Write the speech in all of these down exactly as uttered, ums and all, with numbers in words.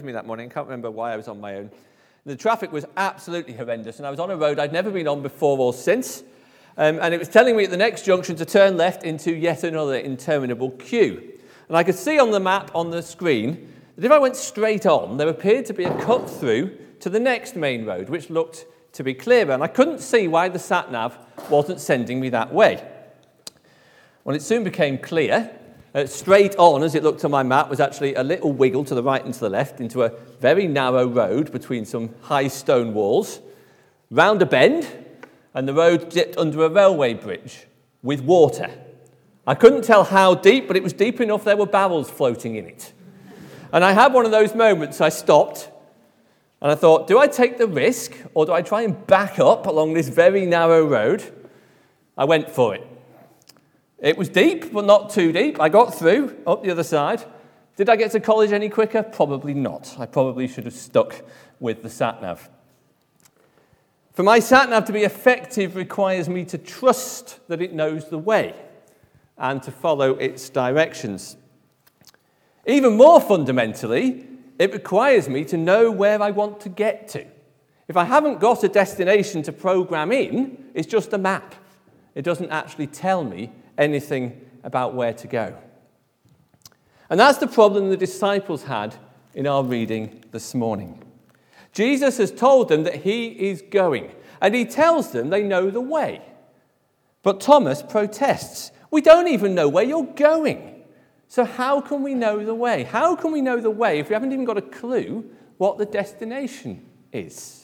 me that morning. I can't remember why I was on my own. The traffic was absolutely horrendous, and I was on a road I'd never been on before or since, um, and it was telling me at the next junction to turn left into yet another interminable queue. And I could see on the map on the screen that if I went straight on, there appeared to be a cut through to the next main road, which looked to be clearer, and I couldn't see why the sat-nav wasn't sending me that way. Well, it soon became clear. Uh, straight on, as it looked on my map, was actually a little wiggle to the right and to the left into a very narrow road between some high stone walls, round a bend, and the road dipped under a railway bridge with water. I couldn't tell how deep, but it was deep enough there were barrels floating in it. And I had one of those moments. I stopped, and I thought, do I take the risk, or do I try and back up along this very narrow road? I went for it. It was deep, but not too deep. I got through, up the other side. Did I get to college any quicker? Probably not. I probably should have stuck with the sat-nav. For my sat-nav to be effective requires me to trust that it knows the way and to follow its directions. Even more fundamentally, it requires me to know where I want to get to. If I haven't got a destination to program in, it's just a map. It doesn't actually tell me anything about where to go. And that's the problem the disciples had in our reading this morning. Jesus has told them that he is going, and he tells them they know the way. But Thomas protests. We don't even know where you're going. So how can we know the way? How can we know the way if we haven't even got a clue what the destination is?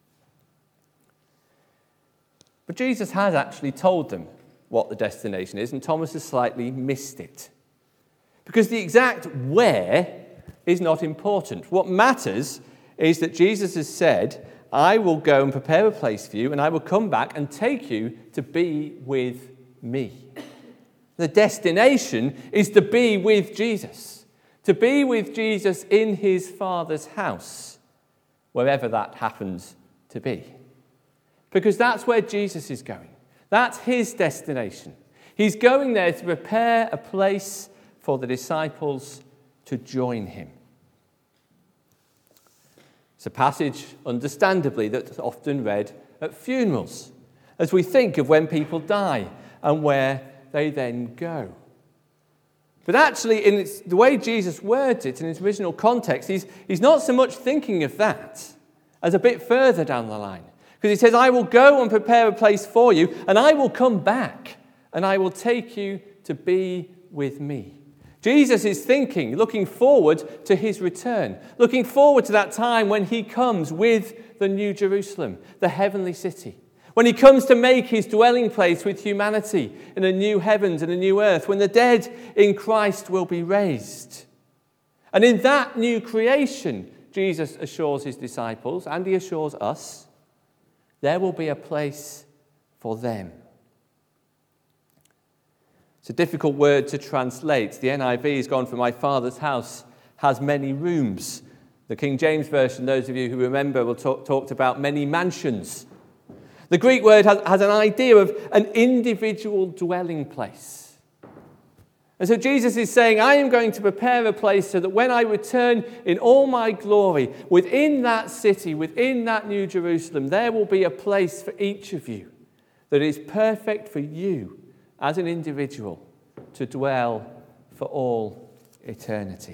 But Jesus has actually told them what the destination is, and Thomas has slightly missed it. Because the exact where is not important. What matters is that Jesus has said, I will go and prepare a place for you, and I will come back and take you to be with me. The destination is to be with Jesus, to be with Jesus in his Father's house, wherever that happens to be. Because that's where Jesus is going. That's his destination. He's going there to prepare a place for the disciples to join him. It's a passage, understandably, that's often read at funerals, as we think of when people die and where they then go. But actually, in its, the way Jesus words it in its original context, he's, he's not so much thinking of that as a bit further down the line. Because he says, I will go and prepare a place for you, and I will come back, and I will take you to be with me. Jesus is thinking, looking forward to his return, looking forward to that time when he comes with the New Jerusalem, the heavenly city, when he comes to make his dwelling place with humanity in a new heavens and a new earth, when the dead in Christ will be raised. And in that new creation, Jesus assures his disciples, and he assures us, there will be a place for them. It's a difficult word to translate. The N I V has gone for my Father's house has many rooms. The King James Version, those of you who remember, will talk, talked about many mansions. The Greek word has, has an idea of an individual dwelling place. And so Jesus is saying, I am going to prepare a place so that when I return in all my glory, within that city, within that New Jerusalem, there will be a place for each of you that is perfect for you as an individual to dwell for all eternity.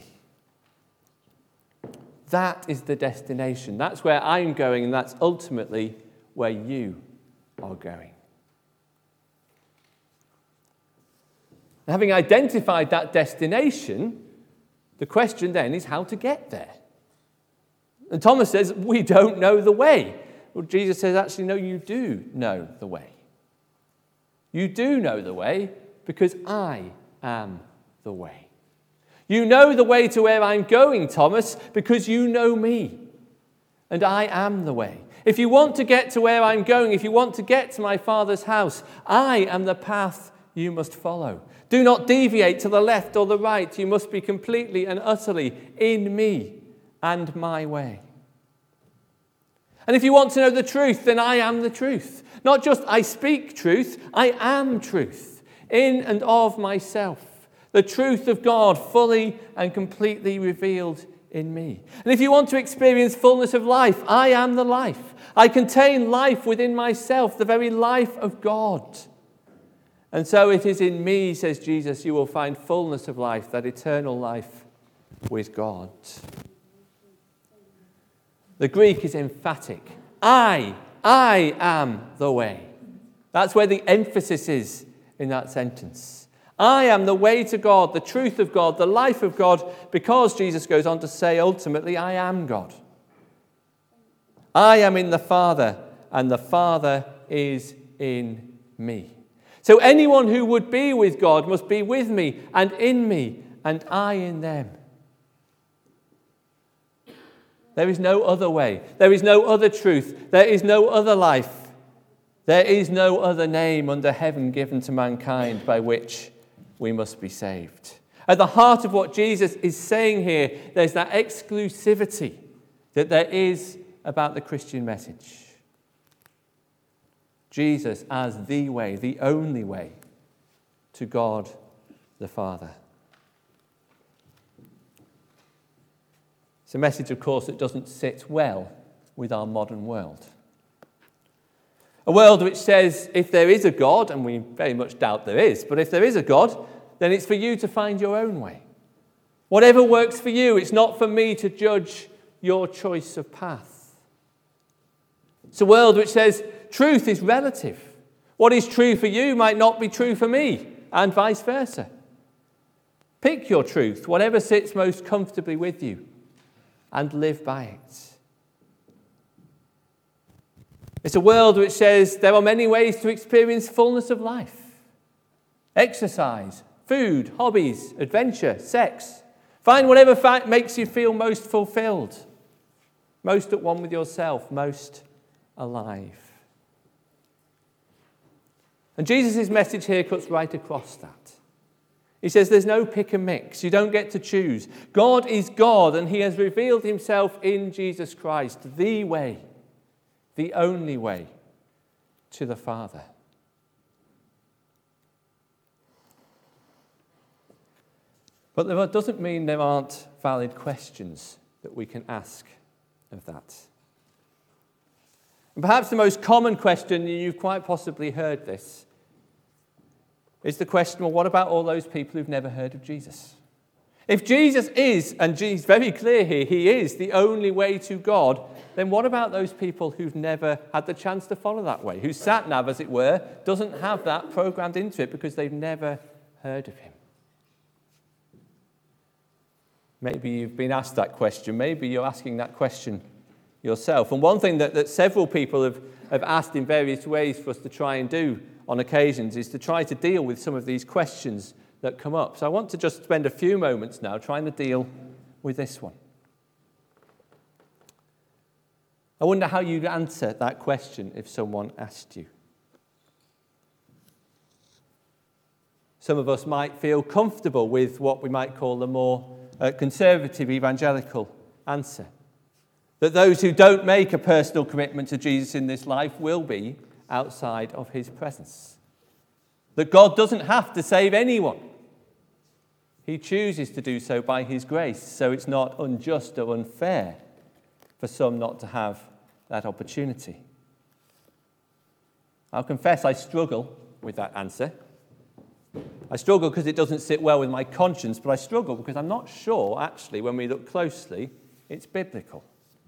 That is the destination. That's where I'm going, and that's ultimately where you are going. Having identified that destination, the question then is how to get there. And Thomas says, we don't know the way. Well, Jesus says, actually, no, you do know the way. You do know the way because I am the way. You know the way to where I'm going, Thomas, because you know me. And I am the way. If you want to get to where I'm going, if you want to get to my Father's house, I am the path you must follow. Do not deviate to the left or the right. You must be completely and utterly in me and my way. And if you want to know the truth, then I am the truth. Not just I speak truth, I am truth, in and of myself. The truth of God fully and completely revealed in me. And if you want to experience fullness of life, I am the life. I contain life within myself, the very life of God. And so it is in me, says Jesus, you will find fullness of life, that eternal life with God. The Greek is emphatic. I, I am the way. That's where the emphasis is in that sentence. I am the way to God, the truth of God, the life of God, because Jesus goes on to say, ultimately, I am God. I am in the Father, and the Father is in me. So anyone who would be with God must be with me and in me, and I in them. There is no other way. There is no other truth. There is no other life. There is no other name under heaven given to mankind by which we must be saved. At the heart of what Jesus is saying here, there's that exclusivity that there is about the Christian message. Jesus as the way, the only way to God the Father. It's a message, of course, that doesn't sit well with our modern world. A world which says if there is a God, and we very much doubt there is, but if there is a God, then it's for you to find your own way. Whatever works for you, it's not for me to judge your choice of path. It's a world which says truth is relative. What is true for you might not be true for me, and vice versa. Pick your truth, whatever sits most comfortably with you, and live by it. It's a world which says there are many ways to experience fullness of life. Exercise, food, hobbies, adventure, sex. Find whatever fact makes you feel most fulfilled, most at one with yourself, most alive. And Jesus' message here cuts right across that. He says there's no pick and mix. You don't get to choose. God is God, and he has revealed himself in Jesus Christ, the way, the only way to the Father. But that doesn't mean there aren't valid questions that we can ask of that. And perhaps the most common question, and you've quite possibly heard this, is the question, well, what about all those people who've never heard of Jesus? If Jesus is, and he's very clear here, he is the only way to God, then what about those people who've never had the chance to follow that way, whose sat-nav, as it were, doesn't have that programmed into it because they've never heard of him? Maybe you've been asked that question. Maybe you're asking that question yourself. And one thing that, that several people have, have asked in various ways for us to try and do on occasions is to try to deal with some of these questions that come up. So I want to just spend a few moments now trying to deal with this one. I wonder how you'd answer that question if someone asked you. Some of us might feel comfortable with what we might call the more uh, conservative evangelical answer. That those who don't make a personal commitment to Jesus in this life will be outside of his presence. That God doesn't have to save anyone. He chooses to do so by his grace, so it's not unjust or unfair for some not to have that opportunity. I'll confess I struggle with that answer. I struggle because it doesn't sit well with my conscience, but I struggle because I'm not sure, actually, when we look closely, it's biblical.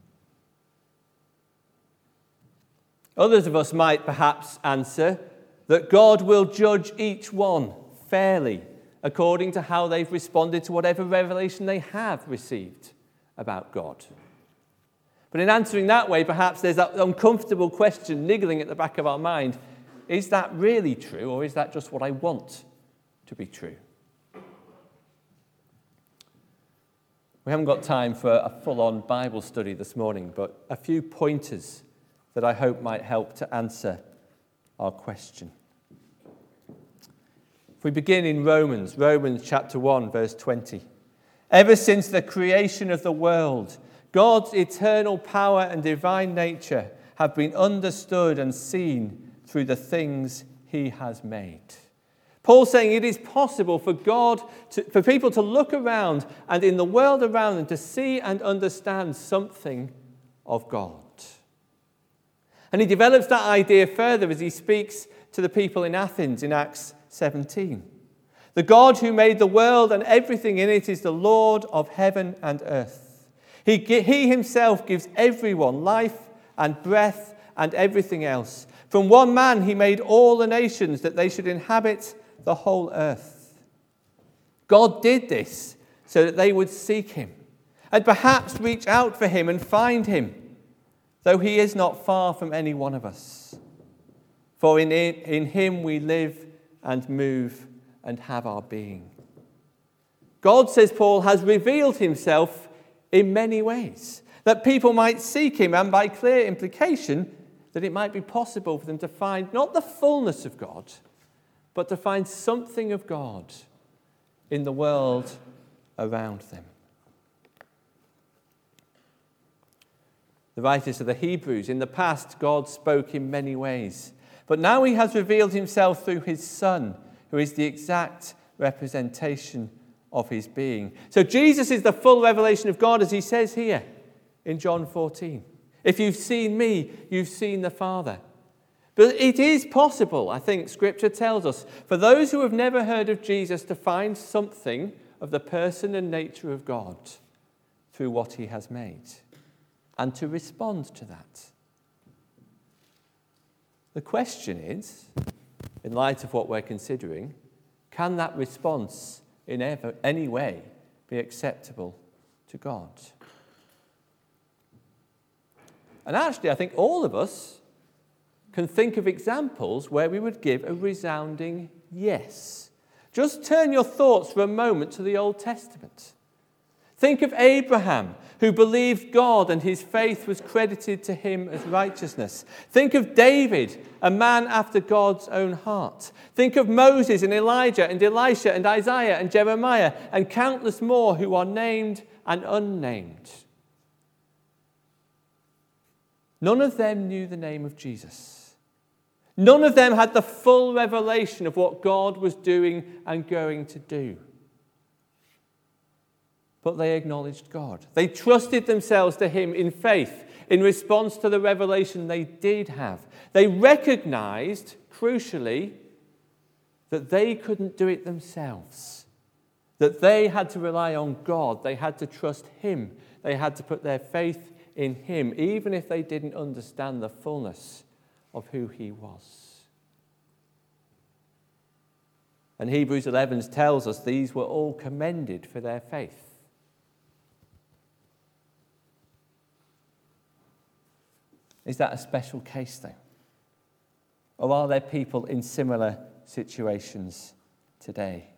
Others of us might perhaps answer that God will judge each one fairly according to how they've responded to whatever revelation they have received about God. But in answering that way, perhaps there's that uncomfortable question niggling at the back of our mind. Is that really true, or is that just what I want to be true? We haven't got time for a full-on Bible study this morning, but a few pointers that I hope might help to answer our question. If we begin in Romans, Romans chapter one, verse twenty. Ever since the creation of the world, God's eternal power and divine nature have been understood and seen through the things he has made. Paul's saying it is possible for God, to, for people to look around and in the world around them to see and understand something of God. And he develops that idea further as he speaks to the people in Athens in Acts seventeen. The God who made the world and everything in it is the Lord of heaven and earth. He, he himself gives everyone life and breath and everything else. From one man he made all the nations that they should inhabit the whole earth. God did this so that they would seek him and perhaps reach out for him and find him, though he is not far from any one of us. For in, in him we live and move and have our being. God, says Paul, has revealed himself in many ways, that people might seek him, and by clear implication, that it might be possible for them to find not the fullness of God, but to find something of God in the world around them. The writers of the Hebrews, in the past, God spoke in many ways, but now he has revealed himself through his Son, who is the exact representation of his being. So Jesus is the full revelation of God, as he says here in John fourteen. If you've seen me, you've seen the Father. But it is possible, I think Scripture tells us, for those who have never heard of Jesus to find something of the person and nature of God through what he has made, and to respond to that. The question is, in light of what we're considering, can that response in ever, any way be acceptable to God? And actually, I think all of us can think of examples where we would give a resounding yes. Just turn your thoughts for a moment to the Old Testament. Think of Abraham, who believed God and his faith was credited to him as righteousness. Think of David, a man after God's own heart. Think of Moses and Elijah and Elisha and Isaiah and Jeremiah and countless more who are named and unnamed. None of them knew the name of Jesus. None of them had the full revelation of what God was doing and going to do. But they acknowledged God. They trusted themselves to him in faith in response to the revelation they did have. They recognized, crucially, that they couldn't do it themselves, that they had to rely on God. They had to trust him. They had to put their faith in him, even if they didn't understand the fullness of who he was. And Hebrews eleven tells us these were all commended for their faith. Is that a special case, though? Or are there people in similar situations today?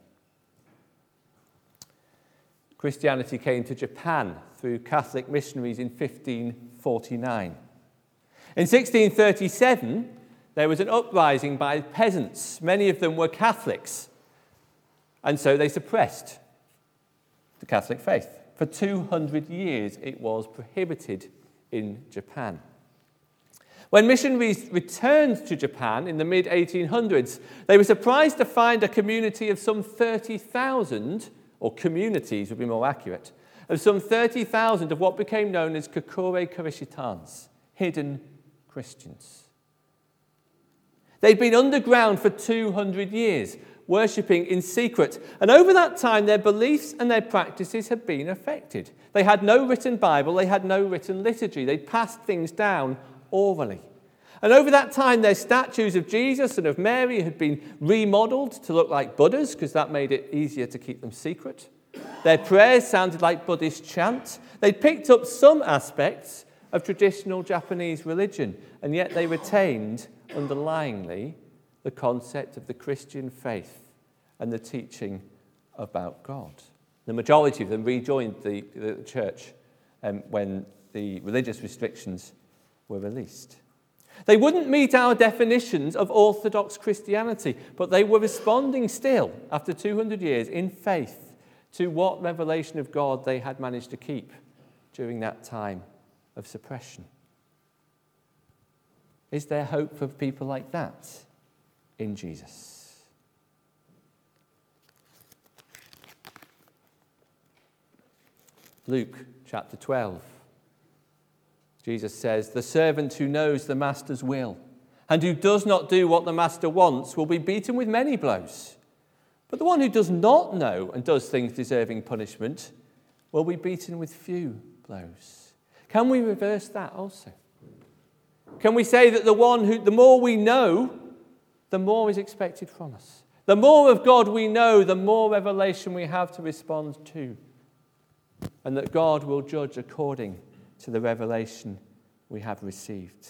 Christianity came to Japan through Catholic missionaries in fifteen forty-nine. In sixteen thirty-seven, there was an uprising by peasants. Many of them were Catholics, and so they suppressed the Catholic faith. For two hundred years, it was prohibited in Japan. When missionaries returned to Japan in the mid eighteen hundreds, they were surprised to find a community of some thirty thousand, or communities would be more accurate, of some thirty thousand of what became known as Kokore Kurishitans, hidden Christians. They'd been underground for two hundred years, worshipping in secret, and over that time their beliefs and their practices had been affected. They had no written Bible, they had no written liturgy, they'd passed things down orally. And over that time, their statues of Jesus and of Mary had been remodeled to look like Buddhas, because that made it easier to keep them secret. Their prayers sounded like Buddhist chant. They'd picked up some aspects of traditional Japanese religion, and yet they retained, underlyingly, the concept of the Christian faith and the teaching about God. The majority of them rejoined the, the church um, when the religious restrictions were released. They wouldn't meet our definitions of Orthodox Christianity, but they were responding still, after two hundred years, in faith to what revelation of God they had managed to keep during that time of suppression. Is there hope for people like that in Jesus? Luke chapter twelve. Jesus says, "The servant who knows the master's will and who does not do what the master wants will be beaten with many blows. But the one who does not know and does things deserving punishment will be beaten with few blows." Can we reverse that also? Can we say that the one who, the more we know, the more is expected from us? The more of God we know, the more revelation we have to respond to. And that God will judge according to the revelation we have received.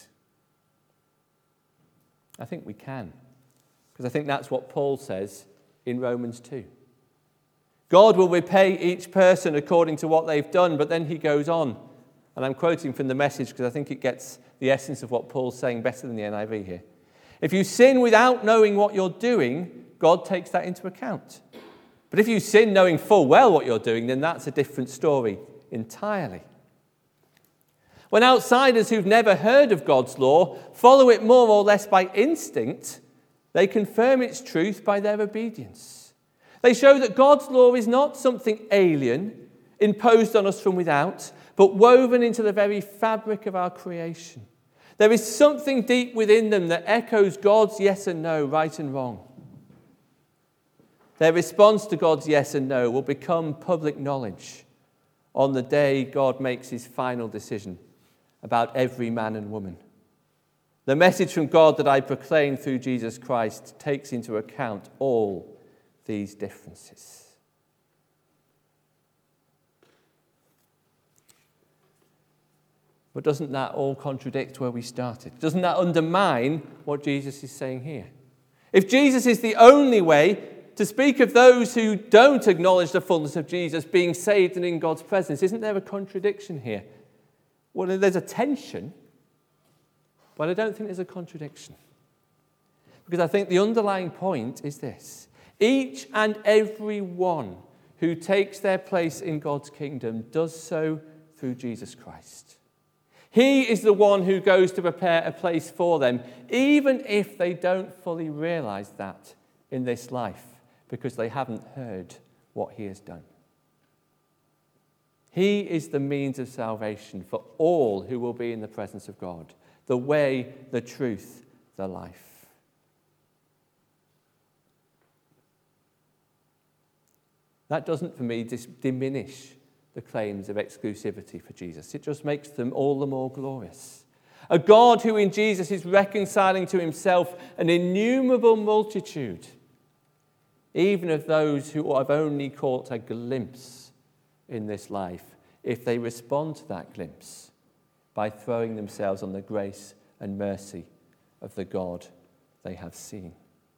I think we can, because I think that's what Paul says in Romans two. God will repay each person according to what they've done, but then he goes on, and I'm quoting from the Message because I think it gets the essence of what Paul's saying better than the N I V here. If you sin without knowing what you're doing, God takes that into account. But if you sin knowing full well what you're doing, then that's a different story entirely. When outsiders who've never heard of God's law follow it more or less by instinct, they confirm its truth by their obedience. They show that God's law is not something alien, imposed on us from without, but woven into the very fabric of our creation. There is something deep within them that echoes God's yes and no, right and wrong. Their response to God's yes and no will become public knowledge on the day God makes his final decision about every man and woman. The message from God that I proclaim through Jesus Christ takes into account all these differences. But doesn't that all contradict where we started? Doesn't that undermine what Jesus is saying here? If Jesus is the only way to speak of those who don't acknowledge the fullness of Jesus being saved and in God's presence, isn't there a contradiction here? Well, there's a tension, but I don't think there's a contradiction. Because I think the underlying point is this: each and every one who takes their place in God's kingdom does so through Jesus Christ. He is the one who goes to prepare a place for them, even if they don't fully realize that in this life, because they haven't heard what he has done. He is the means of salvation for all who will be in the presence of God, the way, the truth, the life. That doesn't, for me, dis- diminish the claims of exclusivity for Jesus. It just makes them all the more glorious. A God who in Jesus is reconciling to himself an innumerable multitude, even of those who have only caught a glimpse in this life, if they respond to that glimpse by throwing themselves on the grace and mercy of the God they have seen.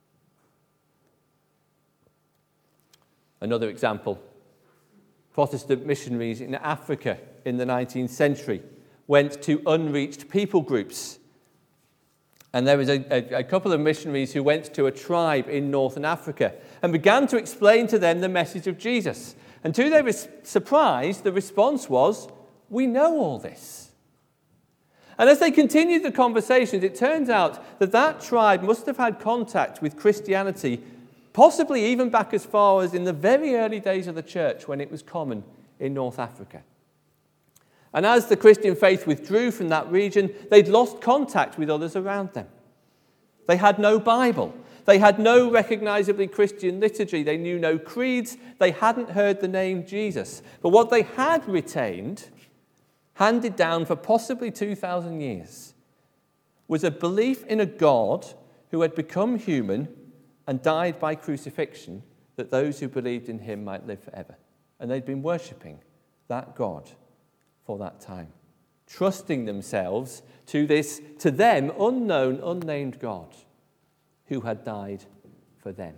Another example: Protestant missionaries in Africa in the nineteenth century went to unreached people groups. And there was a, a, a couple of missionaries who went to a tribe in northern Africa and began to explain to them the message of Jesus. And to their res- surprise, the response was, "We know all this." And as they continued the conversations, it turns out that that tribe must have had contact with Christianity, possibly even back as far as in the very early days of the church when it was common in North Africa. And as the Christian faith withdrew from that region, they'd lost contact with others around them. They had no Bible. They had no recognizably Christian liturgy. They knew no creeds. They hadn't heard the name Jesus. But what they had retained, handed down for possibly two thousand years, was a belief in a God who had become human and died by crucifixion, that those who believed in him might live forever. And they'd been worshipping that God for that time, trusting themselves to this, to them, unknown, unnamed God who had died for them.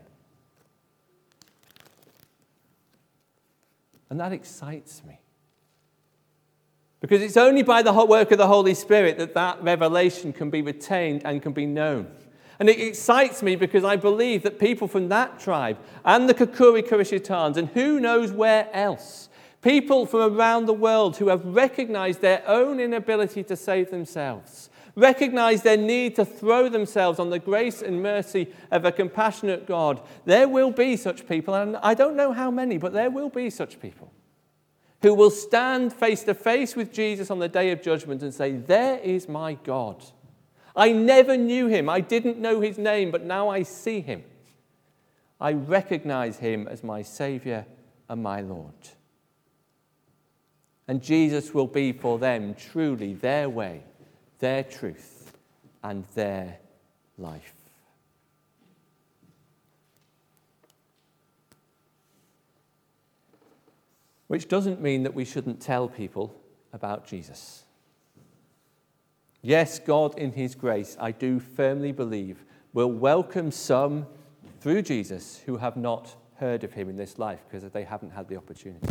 And that excites me, because it's only by the work of the Holy Spirit that that revelation can be retained and can be known. And it excites me because I believe that people from that tribe and the Kakuri Kurishitans and who knows where else, people from around the world who have recognized their own inability to save themselves, recognize their need to throw themselves on the grace and mercy of a compassionate God, there will be such people, and I don't know how many, but there will be such people who will stand face to face with Jesus on the day of judgment and say, there is my God. I never knew him. I didn't know his name, but now I see him. I recognize him as my Savior and my Lord. And Jesus will be for them truly their way, their truth, and their life. Which doesn't mean that we shouldn't tell people about Jesus. Yes, God in his grace, I do firmly believe, will welcome some through Jesus who have not heard of him in this life because they haven't had the opportunity.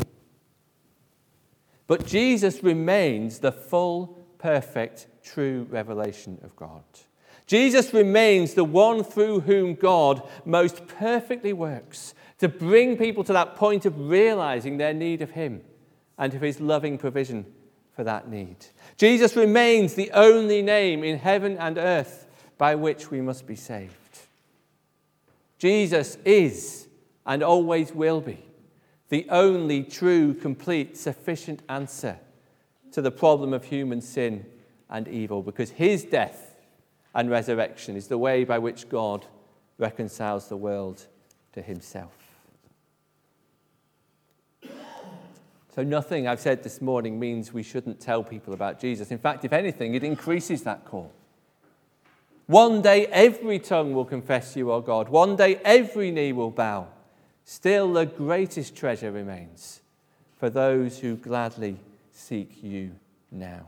But Jesus remains the full, perfect, true revelation of God. Jesus remains the one through whom God most perfectly works to bring people to that point of realizing their need of him and of his loving provision for that need. Jesus remains the only name in heaven and earth by which we must be saved. Jesus is and always will be the only true, complete, sufficient answer to the problem of human sin and evil, because his death and resurrection is the way by which God reconciles the world to himself. So nothing I've said this morning means we shouldn't tell people about Jesus. In fact, if anything, it increases that call. One day every tongue will confess you are God. One day every knee will bow. Still the greatest treasure remains for those who gladly seek you now.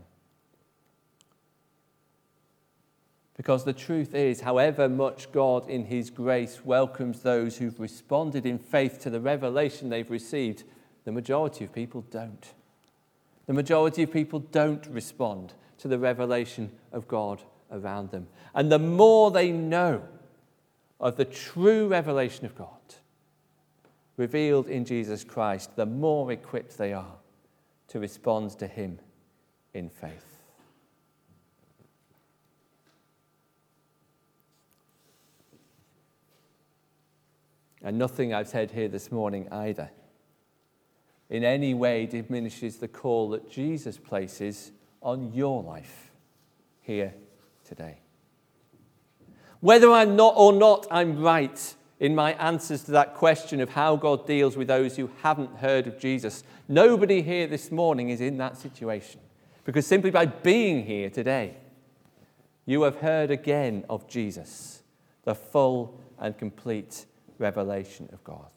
Because the truth is, however much God in his grace welcomes those who've responded in faith to the revelation they've received, the majority of people don't. The majority of people don't respond to the revelation of God around them. And the more they know of the true revelation of God revealed in Jesus Christ, the more equipped they are to respond to him in faith. And nothing I've said here this morning either in any way diminishes the call that Jesus places on your life here today. Whether I'm not or not I'm right in my answers to that question of how God deals with those who haven't heard of Jesus, nobody here this morning is in that situation. Because simply by being here today, you have heard again of Jesus, the full and complete revelation of God.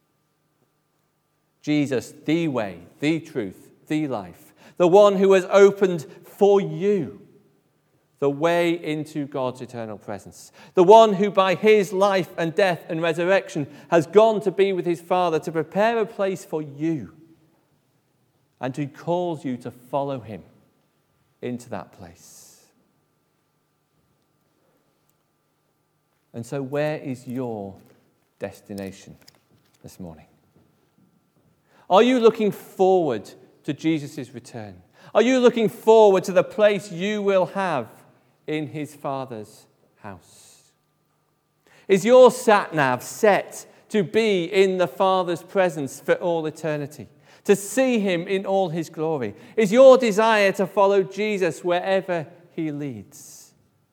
Jesus, the way, the truth, the life, the one who has opened for you the way into God's eternal presence, the one who by his life and death and resurrection has gone to be with his Father to prepare a place for you and who calls you to follow him into that place. And so where is your destination this morning? Are you looking forward to Jesus' return? Are you looking forward to the place you will have in his Father's house? Is your sat-nav set to be in the Father's presence for all eternity, to see him in all his glory? Is your desire to follow Jesus wherever he leads?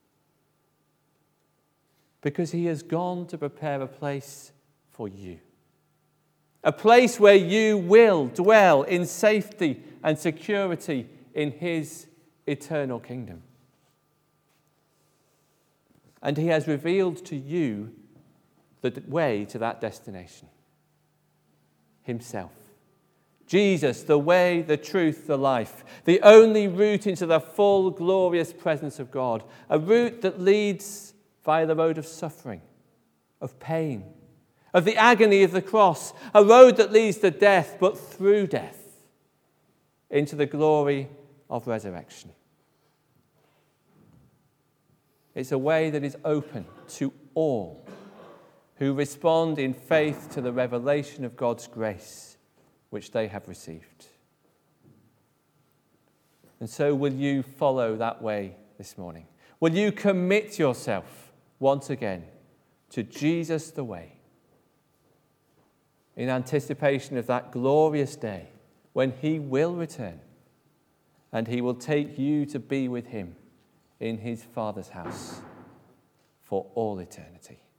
Because he has gone to prepare a place for you. A place where you will dwell in safety and security in his eternal kingdom. And he has revealed to you the way to that destination. Himself. Jesus, the way, the truth, the life. The only route into the full, glorious presence of God. A route that leads via the road of suffering, of pain, of the agony of the cross. A road that leads to death, but through death, into the glory of resurrection. It's a way that is open to all who respond in faith to the revelation of God's grace, which they have received. And so will you follow that way this morning? Will you commit yourself once again to Jesus the way, in anticipation of that glorious day when he will return and he will take you to be with him in his Father's house for all eternity.